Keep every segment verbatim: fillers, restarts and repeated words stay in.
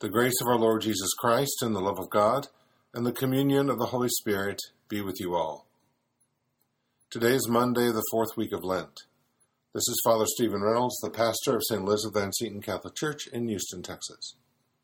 The grace of our Lord Jesus Christ and the love of God and the communion of the Holy Spirit be with you all. Today is Monday, the fourth week of Lent. This is Father Stephen Reynolds, the pastor of Saint Elizabeth Ann Seton Catholic Church in Houston, Texas.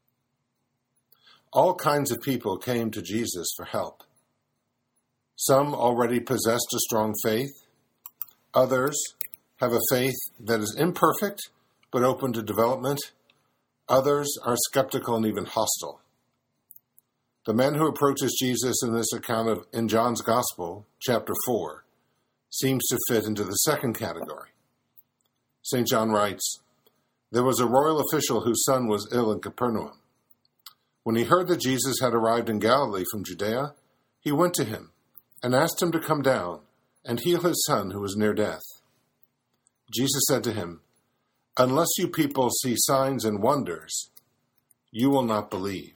All kinds of people came to Jesus for help. Some already possessed a strong faith. Others have a faith that is imperfect but open to development. Others are skeptical and even hostile. The man who approaches Jesus in this account of in John's Gospel, chapter four, seems to fit into the second category. Saint John writes, "There was a royal official whose son was ill in Capernaum. When he heard that Jesus had arrived in Galilee from Judea, he went to him and asked him to come down and heal his son who was near death. Jesus said to him, 'Unless you people see signs and wonders, you will not believe.'"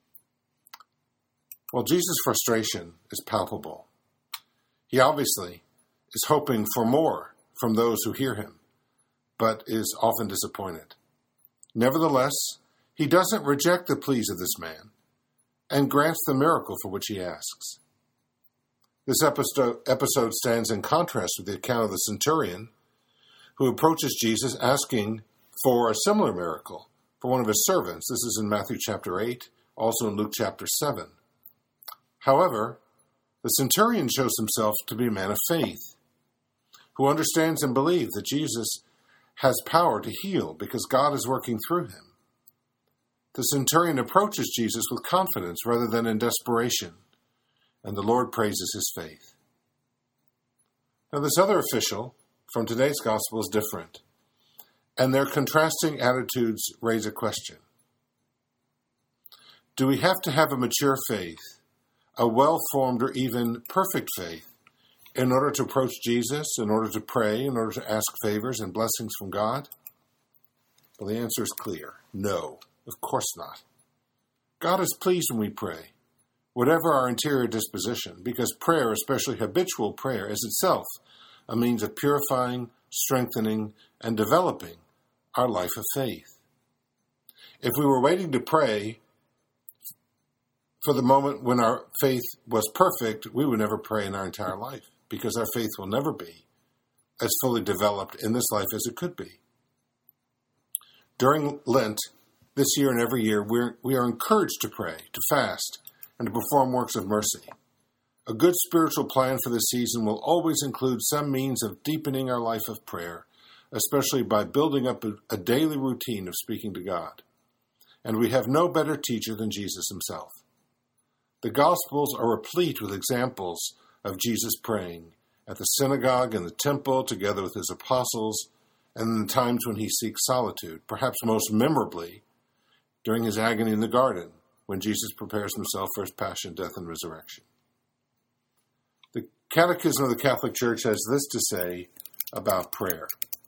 Well, Jesus' frustration is palpable. He obviously is hoping for more from those who hear him, but is often disappointed. Nevertheless, he doesn't reject the pleas of this man and grants the miracle for which he asks. This episode, episode stands in contrast with the account of the centurion who approaches Jesus asking for a similar miracle for one of his servants. This is in Matthew chapter eight, also in Luke chapter seven. However, the centurion shows himself to be a man of faith, who understands and believes that Jesus has power to heal because God is working through him. The centurion approaches Jesus with confidence rather than in desperation, and the Lord praises his faith. Now, this other official from today's gospel is different, and their contrasting attitudes raise a question. Do we have to have a mature faith, a well-formed or even perfect faith, in order to approach Jesus, in order to pray, in order to ask favors and blessings from God? Well, the answer is clear. No, of course not. God is pleased when we pray, whatever our interior disposition, because prayer, especially habitual prayer, is itself a means of purifying, strengthening, and developing our life of faith. If we were waiting to pray for the moment when our faith was perfect, we would never pray in our entire life, because our faith will never be as fully developed in this life as it could be. During Lent, this year and every year, we're, we are encouraged to pray, to fast, and to perform works of mercy. A good spiritual plan for this season will always include some means of deepening our life of prayer, especially by building up a, a daily routine of speaking to God. And we have no better teacher than Jesus himself. The Gospels are replete with examples of Jesus praying at the synagogue and the temple together with his apostles, and in the times when he seeks solitude, perhaps most memorably during his agony in the garden, when Jesus prepares himself for his passion, death, and resurrection. The Catechism of the Catholic Church has this to say about prayer.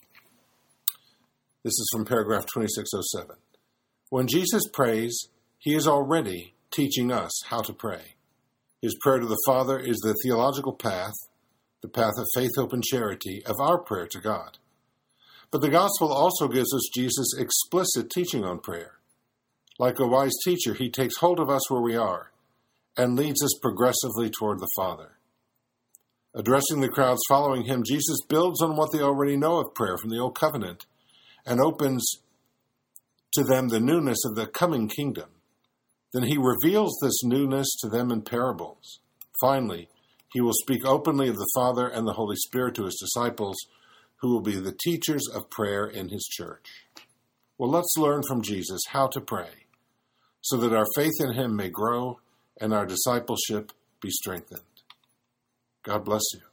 This is from paragraph twenty-six oh seven. When Jesus prays, he is already teaching us how to pray. His prayer to the Father is the theological path, the path of faith, hope, and charity of our prayer to God. But the Gospel also gives us Jesus' explicit teaching on prayer. Like a wise teacher, he takes hold of us where we are and leads us progressively toward the Father. Addressing the crowds following him, Jesus builds on what they already know of prayer from the Old Covenant and opens to them the newness of the coming kingdom. Then he reveals this newness to them in parables. Finally, he will speak openly of the Father and the Holy Spirit to his disciples, who will be the teachers of prayer in his church. Well, let's learn from Jesus how to pray, so that our faith in him may grow and our discipleship be strengthened. God bless you.